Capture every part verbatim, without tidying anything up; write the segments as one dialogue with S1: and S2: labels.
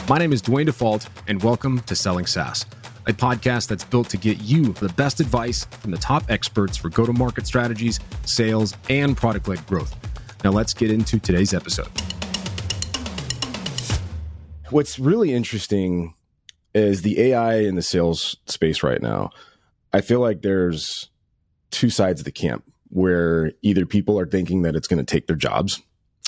S1: My name is Dwayne Default, and welcome to Selling SaaS, a podcast that's built to get you the best advice from the top experts for go-to-market strategies, sales, and product-led growth. Now let's get into today's episode.
S2: What's really interesting is the A I in the sales space right now. I feel like there's two sides of the camp where either people are thinking that it's going to take their jobs.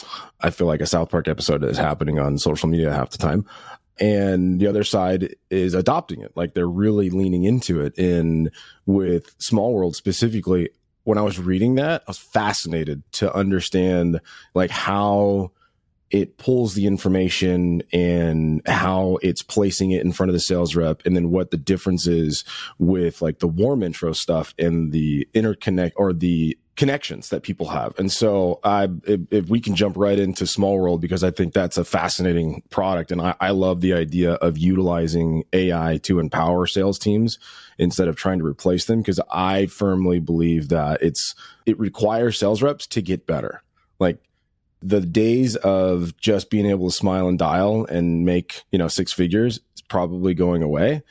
S2: I feel like a South Park episode is happening on social media half the time. And the other side is adopting it. Like they're really leaning into it. And with Small World specifically, when I was reading that, I was fascinated to understand like how it pulls the information and how it's placing it in front of the sales rep, and then what the difference is with like the warm intro stuff and the interconnect or the connections that people have. And so I, if, if we can jump right into Small World, because I think that's a fascinating product. And I, I love the idea of utilizing A I to empower sales teams instead of trying to replace them. Because I firmly believe that it's, it requires sales reps to get better. Like, the days of just being able to smile and dial and make, you know, six figures is probably going away.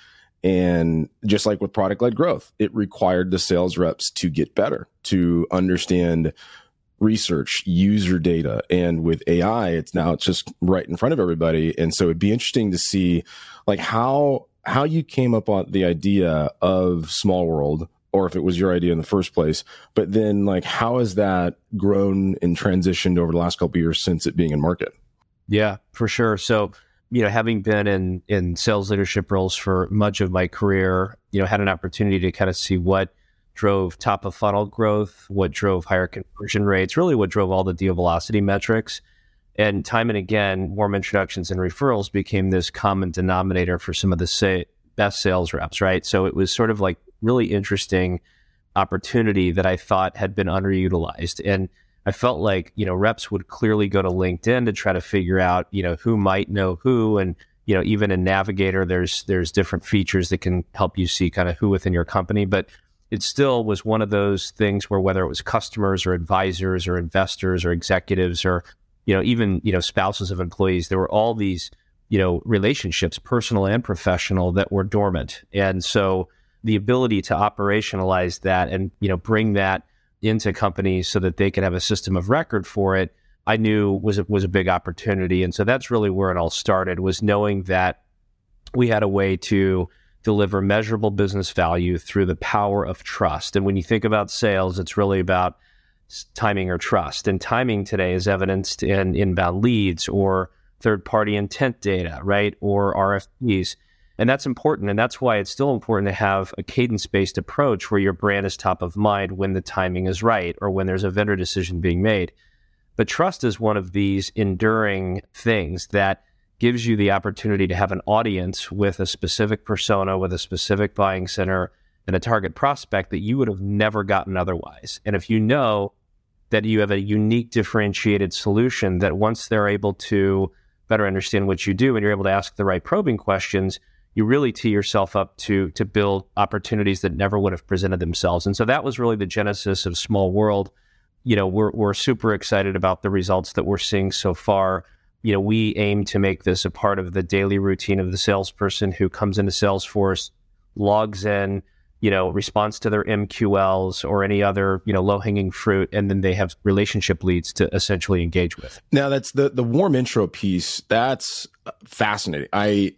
S2: And just like with product-led growth, it required the sales reps to get better, to understand research, user data. And with A I, it's now it's just right in front of everybody. And so it'd be interesting to see like how how you came up on the idea of Small World, or if it was your idea in the first place, but then like, how has that grown and transitioned over the last couple of years since it being in market?
S3: Yeah, for sure. So, you know, having been in, in sales leadership roles for much of my career, you know, had an opportunity to kind of see what drove top of funnel growth, what drove higher conversion rates, really what drove all the deal velocity metrics. And time and again, warm introductions and referrals became this common denominator for some of the say, best sales reps, right? So it was sort of like really interesting opportunity that I thought had been underutilized. And I felt like, you know, reps would clearly go to LinkedIn to try to figure out, you know, who might know who. And, you know, even in Navigator, there's there's different features that can help you see kind of who within your company. But it still was one of those things where whether it was customers or advisors or investors or executives or, you know, even, you know, spouses of employees, there were all these, you know, relationships, personal and professional, that were dormant. And so the ability to operationalize that and, you know, bring that into companies so that they could have a system of record for it, I knew was a, was a big opportunity. And so that's really where it all started, was knowing that we had a way to deliver measurable business value through the power of trust. And when you think about sales, it's really about timing or trust. And timing today is evidenced in inbound leads or third-party intent data, right? Or R F Ps. And that's important. And that's why it's still important to have a cadence-based approach where your brand is top of mind when the timing is right or when there's a vendor decision being made. But trust is one of these enduring things that gives you the opportunity to have an audience with a specific persona, with a specific buying center and a target prospect that you would have never gotten otherwise. And if you know that you have a unique differentiated solution that once they're able to better understand what you do and you're able to ask the right probing questions, you really tee yourself up to to build opportunities that never would have presented themselves. And so that was really the genesis of Small World. You know, we're we're super excited about the results that we're seeing so far. You know, we aim to make this a part of the daily routine of the salesperson who comes into Salesforce, logs in, you know, responds to their M Q Ls or any other, you know, low-hanging fruit, and then they have relationship leads to essentially engage with.
S2: Now, that's the the warm intro piece. That's fascinating. I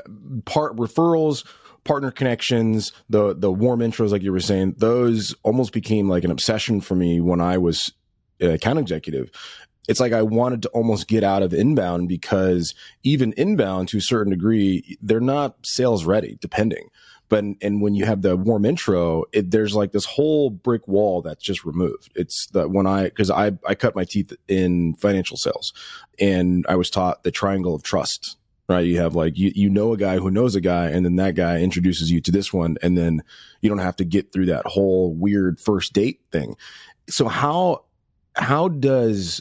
S2: part referrals, partner connections, the the warm intros, like you were saying, those almost became like an obsession for me when I was an account executive. It's like I wanted to almost get out of inbound, because even inbound to a certain degree, they're not sales ready, depending. But and when you have the warm intro, it, there's like this whole brick wall that's just removed. It's that when I, because I I cut my teeth in financial sales, and I was taught the triangle of trust. Right. You have like, you, you know, a guy who knows a guy, and then that guy introduces you to this one. And then you don't have to get through that whole weird first date thing. So how, how does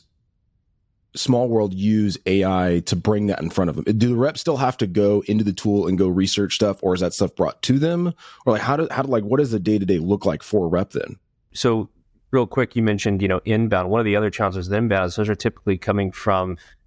S2: Small World use A I to bring that in front of them? Do the reps still have to go into the tool and go research stuff, or is that stuff brought to them? Or like, how do, how do, like, what does the day to day look like for a rep then?
S3: So real quick, you mentioned, you know, inbound. One of the other challenges with inbound is those are typically coming from, you know,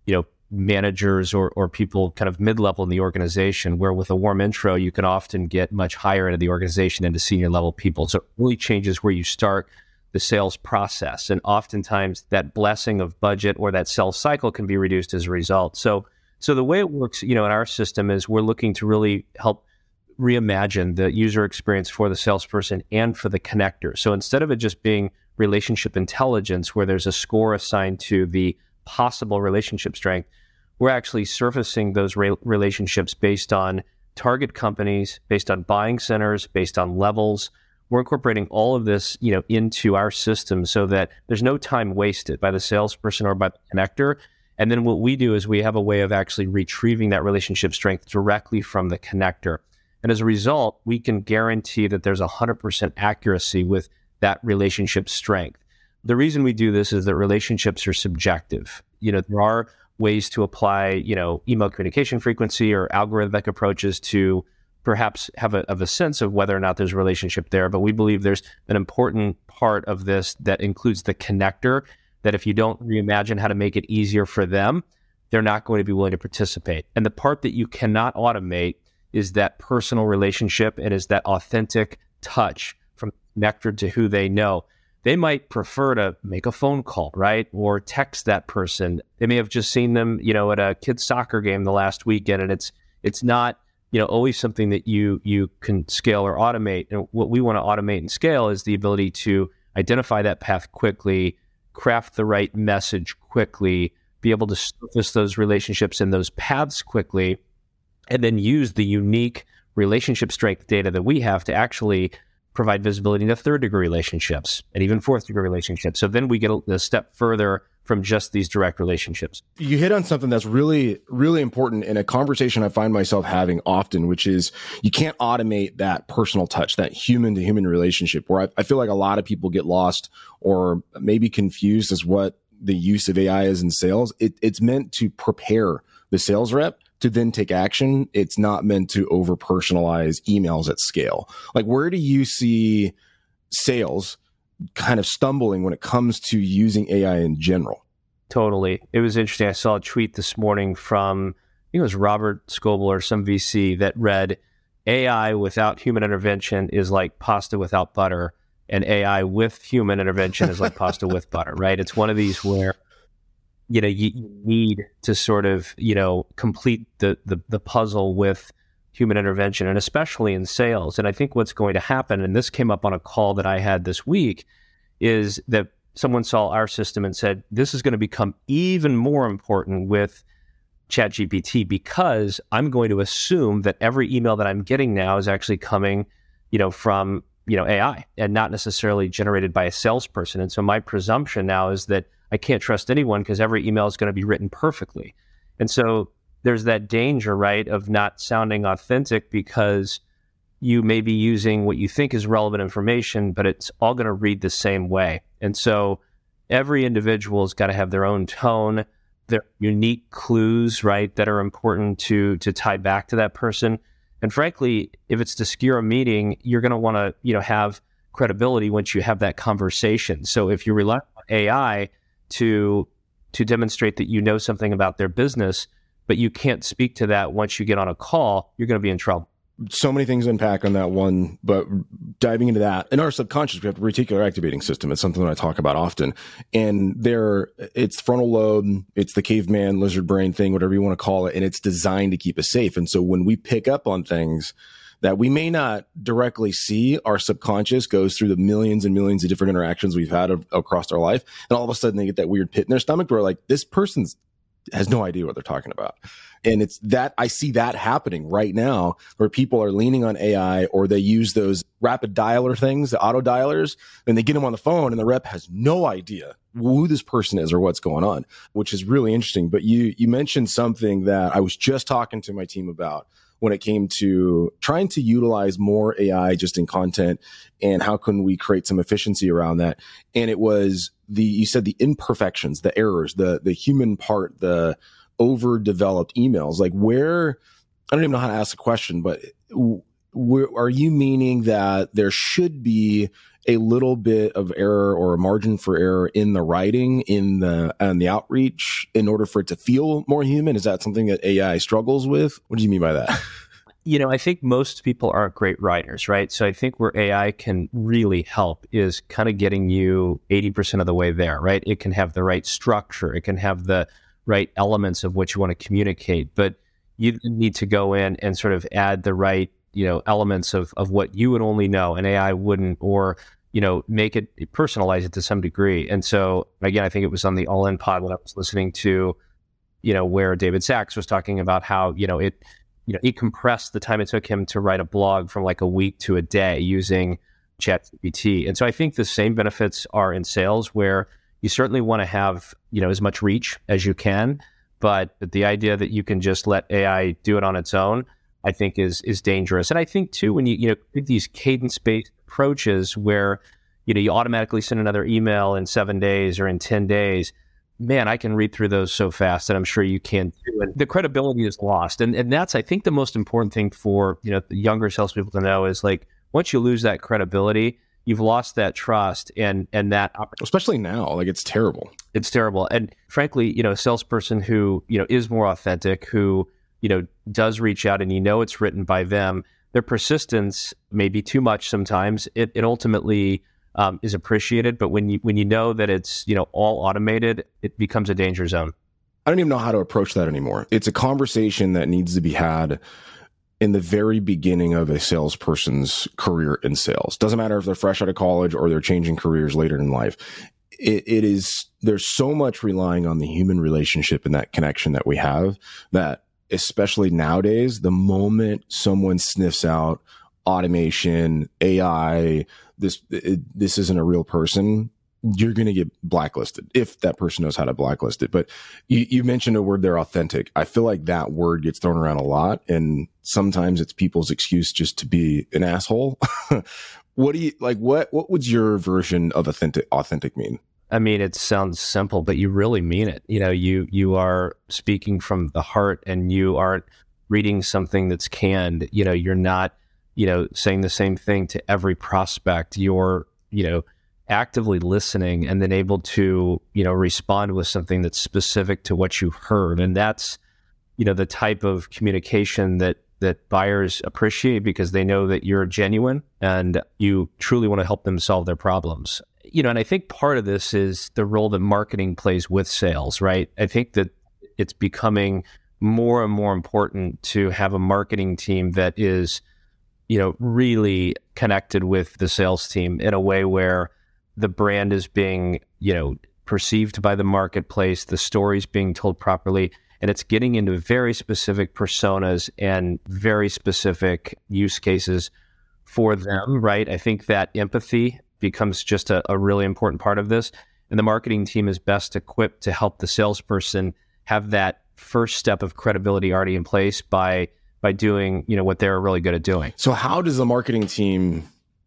S3: managers or, or people kind of mid-level in the organization, where with a warm intro, you can often get much higher into the organization and to senior level people. So it really changes where you start the sales process. And oftentimes that blessing of budget or that sales cycle can be reduced as a result. So, so the way it works, you know, in our system is we're looking to really help reimagine the user experience for the salesperson and for the connector. So instead of it just being relationship intelligence, where there's a score assigned to the possible relationship strength, we're actually surfacing those re- relationships based on target companies, based on buying centers, based on levels. We're incorporating all of this, you know, into our system so that there's no time wasted by the salesperson or by the connector. And then what we do is we have a way of actually retrieving that relationship strength directly from the connector. And as a result, we can guarantee that there's one hundred percent accuracy with that relationship strength. The reason we do this is that relationships are subjective. You know, there are ways to apply, you know, email communication frequency or algorithmic approaches to perhaps have a, of a sense of whether or not there's a relationship there. But we believe there's an important part of this that includes the connector, that if you don't reimagine how to make it easier for them, they're not going to be willing to participate. And the part that you cannot automate is that personal relationship and is that authentic touch from connector to who they know. They might prefer to make a phone call, right? Or text that person. They may have just seen them, you know, at a kid's soccer game the last weekend, and it's it's not, you know, always something that you you can scale or automate. And what we want to automate and scale is the ability to identify that path quickly, craft the right message quickly, be able to surface those relationships and those paths quickly, and then use the unique relationship strength data that we have to actually provide visibility into third degree relationships and even fourth degree relationships. So then we get a, a step further from just these direct relationships. You
S2: hit on something that's really, really important in a conversation I find myself having often, which is you can't automate that personal touch, that human to human relationship, where I, I feel like a lot of people get lost or maybe confused as what the use of A I is in sales. It, it's meant to prepare the sales rep to then take action. It's not meant to over personalize emails at scale. Like, where do you see sales kind of stumbling when it comes to using A I in general?
S3: Totally. It was interesting. I saw a tweet this morning from, I think it was Robert Scoble or some V C that read, A I without human intervention is like pasta without butter, and A I with human intervention is like pasta with butter, right? It's one of these where, you know, you, you need to sort of, you know, complete the, the the puzzle with human intervention, and especially in sales. And I think what's going to happen, and this came up on a call that I had this week, is that someone saw our system and said, this is going to become even more important with ChatGPT, because I'm going to assume that every email that I'm getting now is actually coming, you know, from, you know, A I and not necessarily generated by a salesperson. And so my presumption now is that I can't trust anyone because every email is going to be written perfectly. And so there's that danger, right, of not sounding authentic because you may be using what you think is relevant information, but it's all going to read the same way. And so every individual's got to have their own tone, their unique clues, right, that are important to to tie back to that person. And frankly, if it's to skewer a meeting, you're going to want to, you know, have credibility once you have that conversation. So if you rely on A I to to demonstrate that you know something about their business, but you can't speak to that once you get on a call, you're going to be in trouble.
S2: So many things to unpack on that one, but diving into that, in our subconscious, we have the reticular activating system. It's something that I talk about often. And there, it's frontal lobe, it's the caveman, lizard brain thing, whatever you want to call it, and it's designed to keep us safe. And so when we pick up on things that we may not directly see, our subconscious goes through the millions and millions of different interactions we've had of, across our life. And all of a sudden they get that weird pit in their stomach where like, this person's has no idea what they're talking about. And it's that I see that happening right now where people are leaning on A I, or they use those rapid dialer things, the auto dialers, and they get them on the phone and the rep has no idea who this person is or what's going on, which is really interesting. But you, you mentioned something that I was just talking to my team about when it came to trying to utilize more A I just in content and how can we create some efficiency around that. And it was the, you said the imperfections, the errors, the, the human part, the overdeveloped emails, like where, I don't even know how to ask the question, but w- are you meaning that there should be a little bit of error or a margin for error in the writing, in the and the outreach, in order for it to feel more human? Is that something that A I struggles with? What do you mean by that?
S3: You know, I think most people aren't great writers, right? So I think where A I can really help is kind of getting you eighty percent of the way there, right? It can have the right structure. It can have the right elements of what you want to communicate, but you need to go in and sort of add the right, you know, elements of, of what you would only know and A I wouldn't, or, you know, make it, personalize it to some degree. And so again, I think it was on the All In Pod when I was listening to, you know, where David Sachs was talking about how, you know, it, you know, he compressed the time it took him to write a blog from like a week to a day using ChatGPT. And so I think the same benefits are in sales, where you certainly want to have, you know, as much reach as you can, but the idea that you can just let A I do it on its own, I think is is dangerous. And I think too, when you, you know, these cadence-based approaches where, you know, you automatically send another email in seven days or in ten days, man, I can read through those so fast, and I'm sure you can too. And the credibility is lost. And and that's, I think, the most important thing for, you know, the younger salespeople to know is, like, once you lose that credibility, you've lost that trust and and that opportunity.
S2: Especially now, like, it's terrible.
S3: It's terrible. And frankly, you know, a salesperson who, you know, is more authentic, who, you know, does reach out and you know it's written by them, their persistence may be too much sometimes. It it ultimately Um, is appreciated, but when you when you know that it's, you know, all automated, it becomes a danger zone.
S2: I don't even know how to approach that anymore. It's a conversation that needs to be had in the very beginning of a salesperson's career in sales. Doesn't matter if they're fresh out of college or they're changing careers later in life. It, it is, there's so much relying on the human relationship and that connection that we have, that especially nowadays, the moment someone sniffs out automation, A I, this it, this isn't a real person, you're going to get blacklisted if that person knows how to blacklist it. But you, you mentioned a word there, authentic. I feel like that word gets thrown around a lot, and sometimes it's people's excuse just to be an asshole. What do you like? What what would your version of authentic authentic mean?
S3: I mean, it sounds simple, but you really mean it. You know, you you are speaking from the heart, and you aren't reading something that's canned. You know, you're not, you know, saying the same thing to every prospect. You're, you know, actively listening and then able to, you know, respond with something that's specific to what you heard. And that's, you know, the type of communication that that buyers appreciate, because they know that you're genuine and you truly want to help them solve their problems. You know, and I think part of this is the role that marketing plays with sales, right? I think that it's becoming more and more important to have a marketing team that is, you know, really connected with the sales team in a way where the brand is being, you know, perceived by the marketplace, the story's being told properly, and it's getting into very specific personas and very specific use cases for them, right? I think that empathy becomes just a, a really important part of this. And the marketing team is best equipped to help the salesperson have that first step of credibility already in place by by doing, you know, what they're really good at doing.
S2: So how does the marketing team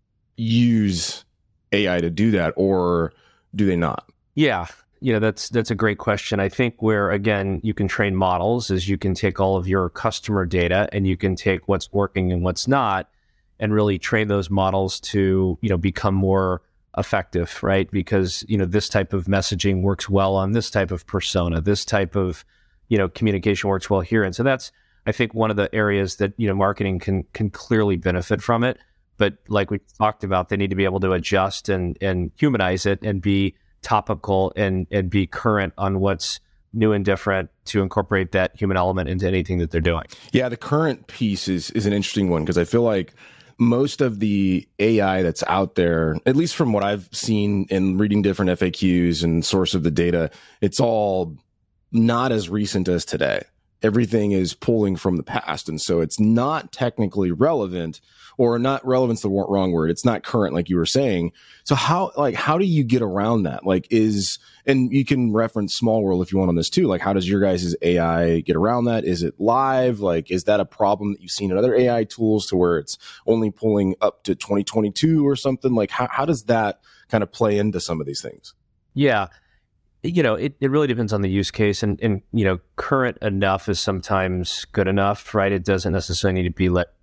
S2: use A I to do that, or do they not?
S3: Yeah, you know, that's that's a great question. I think where, again, you can train models is you can take all of your customer data and you can take what's working and what's not and really train those models to, you know, become more effective, right? Because, you know, this type of messaging works well on this type of persona, this type of, you know, communication works well here. And so that's, I think, one of the areas that, you know, marketing can can clearly benefit from it. But like we talked about, they need to be able to adjust and and humanize it and be topical and and be current on what's new and different to incorporate that human element into anything that they're doing.
S2: Yeah, the current piece is is an interesting one, because I feel like most of the A I that's out there, at least from what I've seen in reading different F A Qs and source of the data, it's all not as recent as today. Everything is pulling from the past. And so it's not technically relevant, or not relevant's the wrong word. It's not current, like you were saying. So how, like, how do you get around that? Like, is, and you can reference Small World if you want on this too. Like, how does your guys' A I get around that? Is it live? Like, is that a problem that you've seen in other A I tools to where it's only pulling up to twenty twenty-two or something? Like, how, how does that kind of play into some of these things?
S3: Yeah. You know, it, it really depends on the use case, and, and, you know, current enough is sometimes good enough, right? It doesn't necessarily need to be let,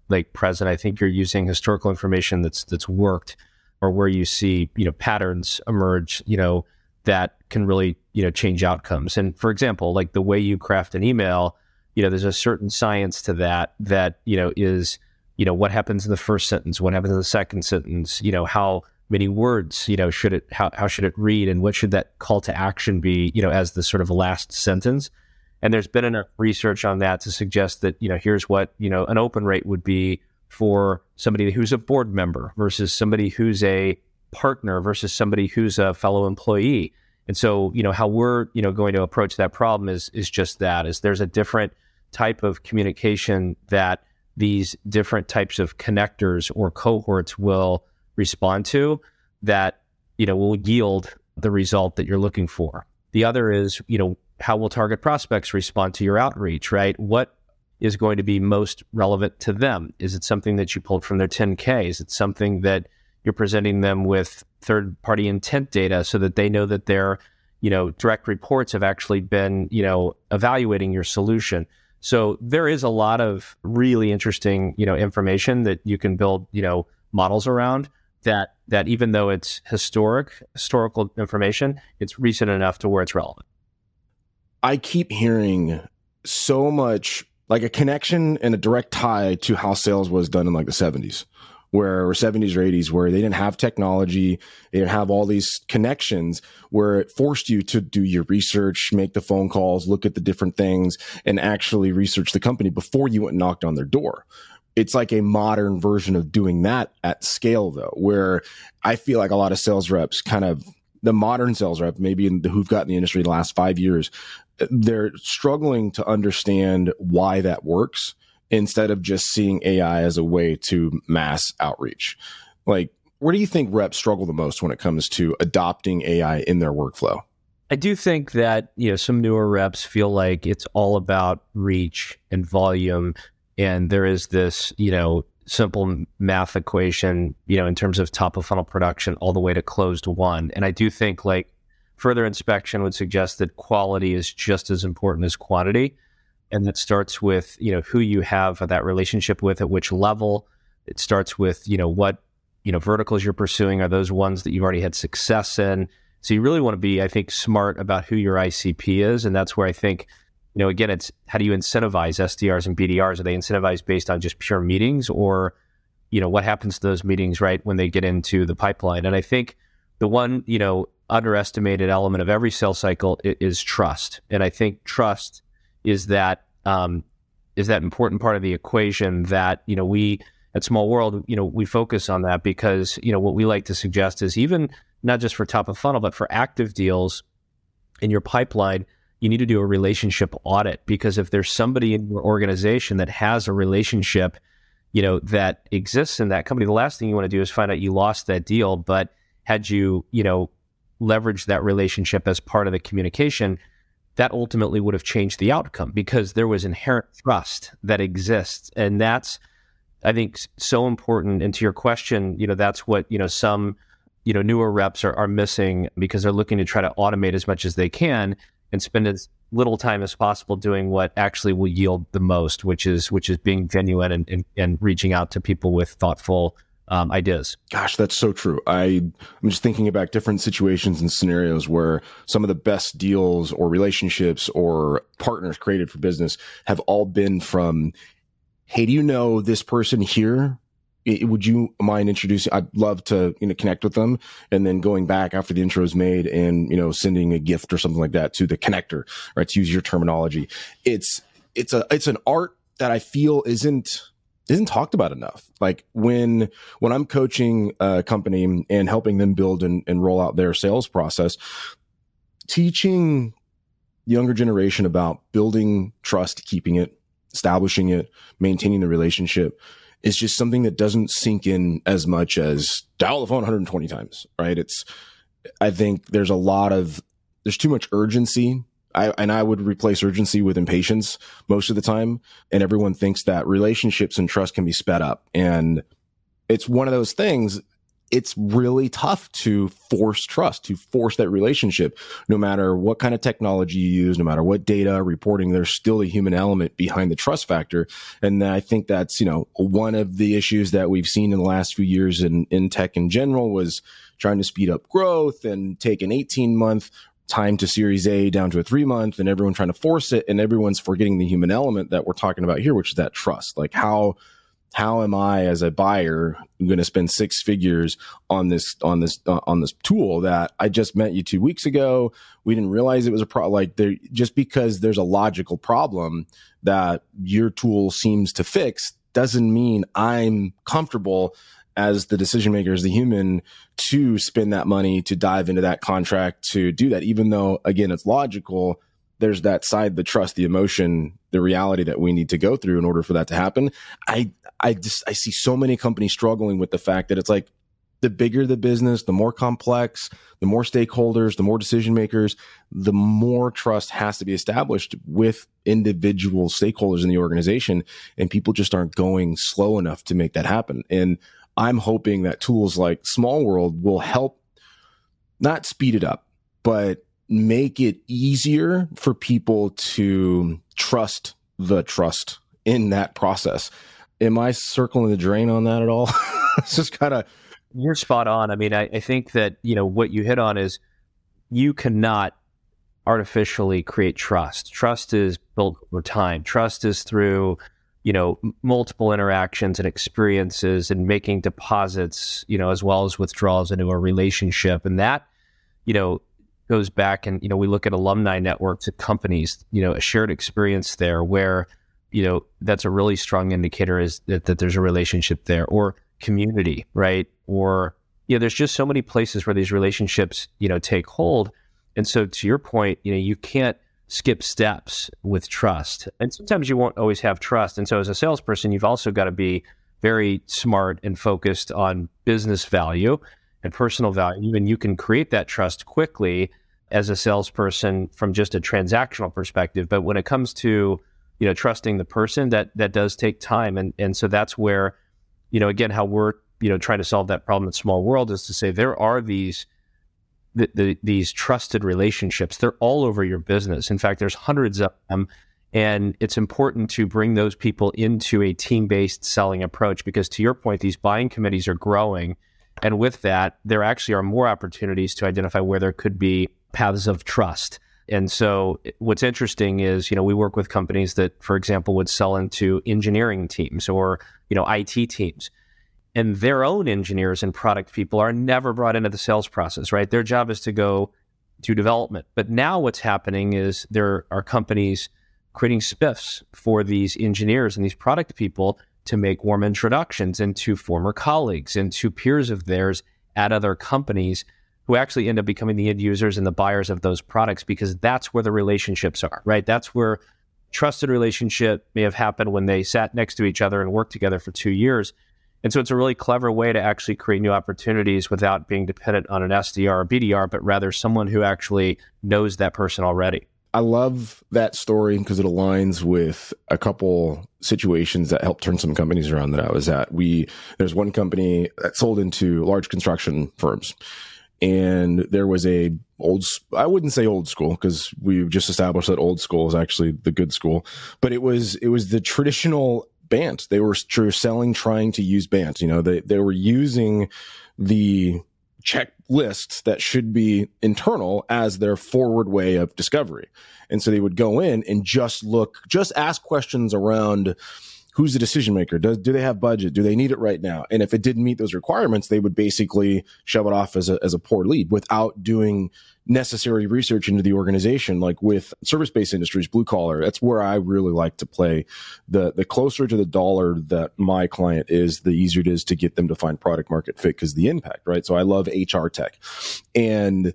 S3: like present. I think you're using historical information that's that's worked, or where you see, you know, patterns emerge, you know, that can really, you know, change outcomes. And for example, like the way you craft an email, you know, there's a certain science to that, that, you know, is, you know, what happens in the first sentence, what happens in the second sentence, you know, how many words, you know, should it, how, how should it read, and what should that call to action be, you know, as the sort of last sentence. And there's been enough research on that to suggest that, you know, here's what, you know, an open rate would be for somebody who's a board member versus somebody who's a partner versus somebody who's a fellow employee. And so, you know, how we're, you know, going to approach that problem is, is just that, is there's a different type of communication that these different types of connectors or cohorts will respond to that, you know, will yield the result that you're looking for. The other is, you know, how will target prospects respond to your outreach, right? What is going to be most relevant to them? Is it something that you pulled from their ten K? Is it something that you're presenting them with third-party intent data so that they know that their, you know, direct reports have actually been, you know, evaluating your solution? So there is a lot of really interesting, you know, information that you can build, you know, models around that, that even though it's historic, historical information, it's recent enough to where it's relevant.
S2: I keep hearing so much, like a connection and a direct tie to how sales was done in like the seventies, where or seventies or eighties, where they didn't have technology, they didn't have all these connections, where it forced you to do your research, make the phone calls, look at the different things, and actually research the company before you went and knocked on their door. It's like a modern version of doing that at scale, though, where I feel like a lot of sales reps, kind of the modern sales rep, maybe in the, who've got in the industry the last five years, they're struggling to understand why that works instead of just seeing A I as a way to mass outreach. Like, where do you think reps struggle the most when it comes to adopting A I in their workflow?
S3: I do think that, you know, some newer reps feel like it's all about reach and volume. And there is this, you know, simple math equation, you know, in terms of top of funnel production all the way to closed won. And I do think like further inspection would suggest that quality is just as important as quantity. And that starts with, you know, who you have that relationship with at which level. It starts with, you know, what, you know, verticals you're pursuing. Are those ones that you've already had success in? So you really want to be, I think, smart about who your I C P is. And that's where I think, you know, again, it's how do you incentivize S D Rs and B D Rs? Are they incentivized based on just pure meetings, or, you know, what happens to those meetings, right, when they get into the pipeline? And I think the one, you know, underestimated element of every sales cycle is, is trust. And I think trust is that um, is that important part of the equation that, you know, we at Small World, you know, we focus on that because, you know, what we like to suggest is even not just for top of funnel, but for active deals in your pipeline, you need to do a relationship audit, because if there's somebody in your organization that has a relationship, you know, that exists in that company, the last thing you want to do is find out you lost that deal, but had you, you know, leveraged that relationship as part of the communication, that ultimately would have changed the outcome because there was inherent trust that exists. And that's, I think, so important. And to your question, you know, that's what, you know, some, you know, newer reps are, are missing because they're looking to try to automate as much as they can and spend as little time as possible doing what actually will yield the most, which is which is being genuine and, and, and reaching out to people with thoughtful um, ideas.
S2: Gosh, that's so true. I, I'm just thinking about different situations and scenarios where some of the best deals or relationships or partners created for business have all been from, hey, do you know this person here? Would you mind introducing? I'd love to, you know, connect with them, and then going back after the intro is made and, you know, sending a gift or something like that to the connector, right? To use your terminology. It's, it's a, it's an art that I feel isn't, isn't talked about enough. Like when, when I'm coaching a company and helping them build and, and roll out their sales process, teaching the younger generation about building trust, keeping it, establishing it, maintaining the relationship, is just something that doesn't sink in as much as dial the phone one hundred twenty times, right? It's, I think there's a lot of, there's too much urgency. I, and I would replace urgency with impatience most of the time. And everyone thinks that relationships and trust can be sped up. And it's one of those things, it's really tough to force trust, to force that relationship. No matter what kind of technology you use, no matter what data reporting, there's still a human element behind the trust factor. And I think that's, you know, one of the issues that we've seen in the last few years in, in tech in general was trying to speed up growth and take an eighteen month time to Series A down to a three month, and everyone trying to force it, and everyone's forgetting the human element that we're talking about here, which is that trust. Like how, how am I as a buyer going to spend six figures on this, on this, uh, on this tool that I just met you two weeks ago? We didn't realize it was a problem. Like there, just because there's a logical problem that your tool seems to fix doesn't mean I'm comfortable as the decision maker, as the human, to spend that money, to dive into that contract, to do that, even though, again, it's logical. There's that side, the trust, the emotion, the reality that we need to go through in order for that to happen. I, I just, I see so many companies struggling with the fact that it's like, the bigger the business, the more complex, the more stakeholders, the more decision makers, the more trust has to be established with individual stakeholders in the organization. And people just aren't going slow enough to make that happen. And I'm hoping that tools like Small World will help not speed it up, but make it easier for people to trust the trust in that process. Am I circling the drain on that at all? It's just kind of...
S3: You're spot on. I mean, I, I think that, you know, what you hit on is you cannot artificially create trust. Trust is built over time. Trust is through, you know, m- multiple interactions and experiences and making deposits, you know, as well as withdrawals into a relationship. And that, you know, goes back and, you know, we look at alumni networks at companies, you know, a shared experience there where, you know, that's a really strong indicator is that, that there's a relationship there, or community, right? Or, you know, there's just so many places where these relationships, you know, take hold. And so to your point, you know, you can't skip steps with trust. And sometimes you won't always have trust. And so as a salesperson, you've also got to be very smart and focused on business value and personal value. And you can create that trust quickly as a salesperson from just a transactional perspective. But when it comes to, you know, trusting the person, that that does take time. And and so that's where, you know, again, how we're, you know, trying to solve that problem at Small World is to say there are these the, the, these trusted relationships. They're all over your business. In fact, there's hundreds of them. And it's important to bring those people into a team-based selling approach because, to your point, these buying committees are growing. And with that, there actually are more opportunities to identify where there could be paths of trust. And so what's interesting is, you know, we work with companies that, for example, would sell into engineering teams or, you know, I T teams. And their own engineers and product people are never brought into the sales process, right? Their job is to go do development. But now what's happening is there are companies creating spiffs for these engineers and these product people to make warm introductions into former colleagues and to peers of theirs at other companies who actually end up becoming the end users and the buyers of those products, because that's where the relationships are, right? That's where trusted relationship may have happened when they sat next to each other and worked together for two years. And so it's a really clever way to actually create new opportunities without being dependent on an S D R or B D R, but rather someone who actually knows that person already.
S2: I love that story because it aligns with a couple situations that helped turn some companies around that I was at. We, there's one company that sold into large construction firms. And there was a old, I wouldn't say old school because we've just established that old school is actually the good school, but it was, it was the traditional B A N T. They were selling, trying to use B A N T. You know, they, they were using the checklists that should be internal as their forward way of discovery. And so they would go in and just look, just ask questions around who's the decision maker? Does, do they have budget? Do they need it right now? And if it didn't meet those requirements, they would basically shove it off as a, as a poor lead without doing necessary research into the organization. Like with service-based industries, blue collar, that's where I really like to play. The, the closer to the dollar that my client is, the easier it is to get them to find product market fit because the impact, right? So I love H R tech. And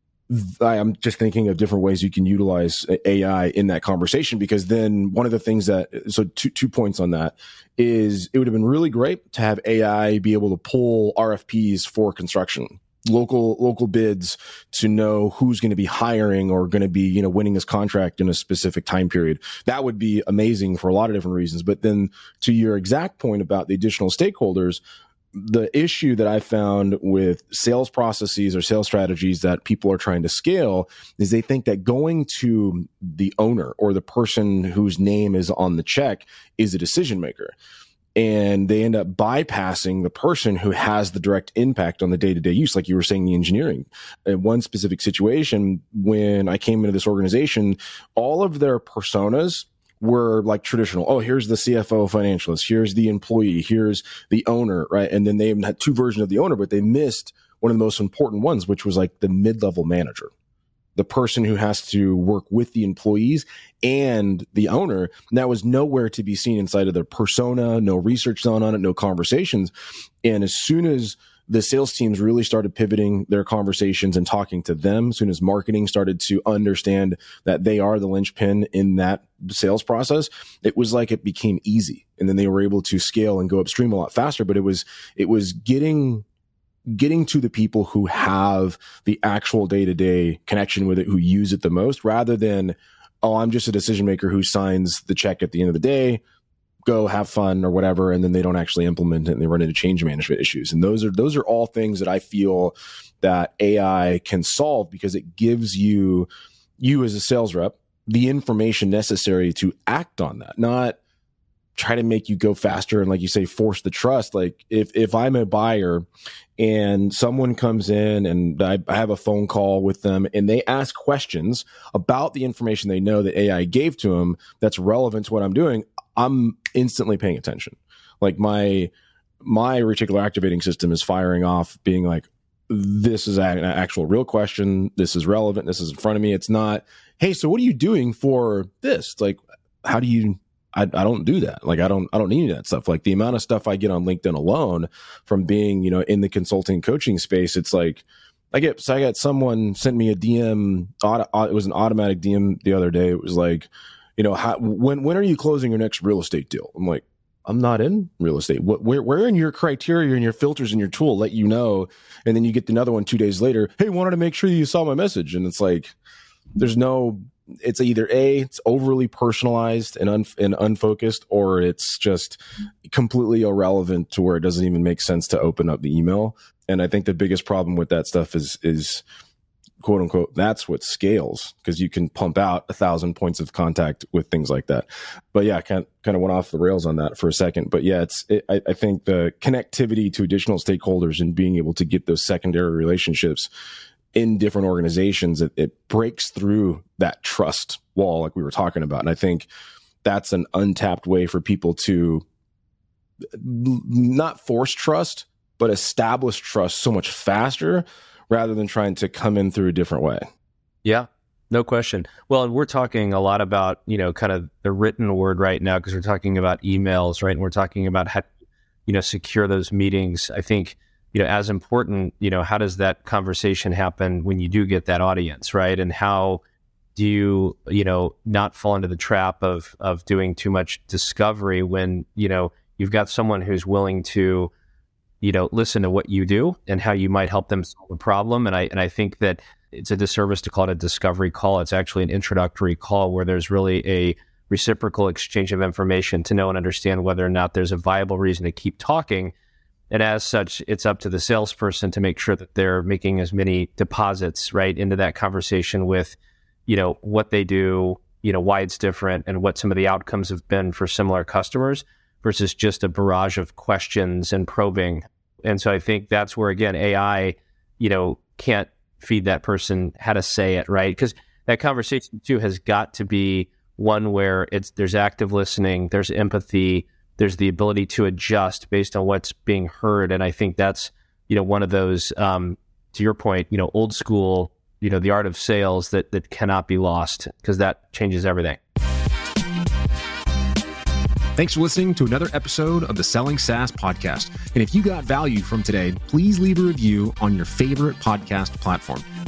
S2: I'm just thinking of different ways you can utilize A I in that conversation, because then one of the things that, so two, two points on that is it would have been really great to have A I be able to pull R F Ps for construction, local, local bids to know who's going to be hiring or going to be, you know, winning this contract in a specific time period. That would be amazing for a lot of different reasons. But then to your exact point about the additional stakeholders, the issue that I found with sales processes or sales strategies that people are trying to scale is they think that going to the owner or the person whose name is on the check is a decision maker. And they end up bypassing the person who has the direct impact on the day-to-day use, like you were saying, the engineering. In one specific situation, when I came into this organization, all of their personas were like traditional. Oh, here's the C F O financialist. Here's the employee. Here's the owner, right? And then they had two versions of the owner, but they missed one of the most important ones, which was like the mid-level manager, the person who has to work with the employees and the owner. And that was nowhere to be seen inside of their persona, no research done on it, no conversations. And as soon as the sales teams really started pivoting their conversations and talking to them, as soon as marketing started to understand that they are the linchpin in that sales process, it was like it became easy. And then they were able to scale and go upstream a lot faster. But it was, it was getting getting to the people who have the actual day-to-day connection with it, who use it the most, rather than, oh, I'm just a decision maker who signs the check at the end of the day, go have fun or whatever, and then they don't actually implement it and they run into change management issues. And those are those are all things that I feel that A I can solve, because it gives you, you as a sales rep, the information necessary to act on that, not try to make you go faster and, like you say, force the trust. Like if if I'm a buyer and someone comes in and I, I have a phone call with them and they ask questions about the information they know that A I gave to them that's relevant to what I'm doing, I'm instantly paying attention. Like my my reticular activating system is firing off, being like, this is an actual real question. This is relevant. This is in front of me. It's not, hey, so what are you doing for this? It's like, how do you, I, I don't do that. Like, I don't, I don't need that stuff. Like the amount of stuff I get on LinkedIn alone from being, you know, in the consulting coaching space, it's like, I get, so I got someone sent me a D M, auto, it was an automatic D M the other day. It was like, you know, how, when, when are you closing your next real estate deal? I'm like, I'm not in real estate. What, where, where in your criteria and your filters and your tool let you know? And then you get another one two days later. Hey, wanted to make sure you saw my message. And it's like, there's no, it's either A, it's overly personalized and, un, and unfocused, or it's just completely irrelevant to where it doesn't even make sense to open up the email. And I think the biggest problem with that stuff is, is quote unquote, that's what scales, because you can pump out a thousand points of contact with things like that. But yeah, I kind kind of went off the rails on that for a second. But yeah, it's it, I, I think the connectivity to additional stakeholders and being able to get those secondary relationships in different organizations, it, it breaks through that trust wall like we were talking about. And I think that's an untapped way for people to not force trust, but establish trust so much faster, rather than trying to come in through a different way.
S3: Yeah, no question. Well, and we're talking a lot about, you know, kind of the written word right now, because we're talking about emails, right? And we're talking about how, you know, secure those meetings. I think, you know, as important, you know, how does that conversation happen when you do get that audience, right? And how do you, you know, not fall into the trap of of doing too much discovery when, you know, you've got someone who's willing to, you know, listen to what you do and how you might help them solve a problem. And I and I think that it's a disservice to call it a discovery call. It's actually an introductory call where there's really a reciprocal exchange of information to know and understand whether or not there's a viable reason to keep talking. And as such, it's up to the salesperson to make sure that they're making as many deposits, right, into that conversation with, you know, what they do, you know, why it's different, and what some of the outcomes have been for similar customers, versus just a barrage of questions and probing. And so I think that's where, again, A I, you know, can't feed that person how to say it, right? Because that conversation too has got to be one where it's there's active listening, there's empathy, there's the ability to adjust based on what's being heard. And I think that's, you know, one of those, um, to your point, you know, old school, you know, the art of sales that that cannot be lost, because that changes everything.
S1: Thanks for listening to another episode of the Selling SaaS podcast. And if you got value from today, please leave a review on your favorite podcast platform.